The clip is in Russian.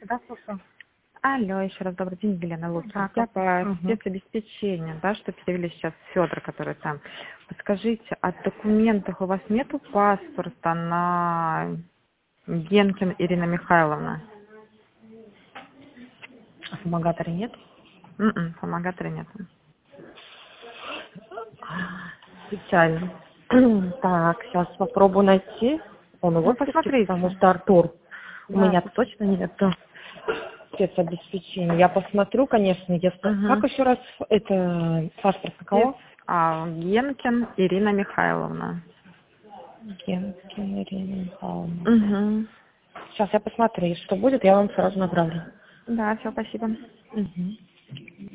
Да, слушаю. Алло, еще раз добрый день, Елена Луцкая. Я Здравствуйте. по Мгм. спецобеспечению, да, что перевели сейчас Федор, который там. Подскажите, а в документах у вас нету паспорта на Генкин Ирина Михайловна? А фумагатора нет? Помогатора нету. Печально. Так, сейчас попробую найти. Он в Ну, отпуске, потому посмотрите. что Артур. У Да. меня точно нет спецобеспечения. Я посмотрю, конечно, если... Как Угу. еще раз это паспорт на кого? Генкин Ирина Михайловна. Генкин Ирина Михайловна. Угу. Сейчас я посмотрю, что будет, я вам сразу направлю. Да, все, спасибо. Мгм.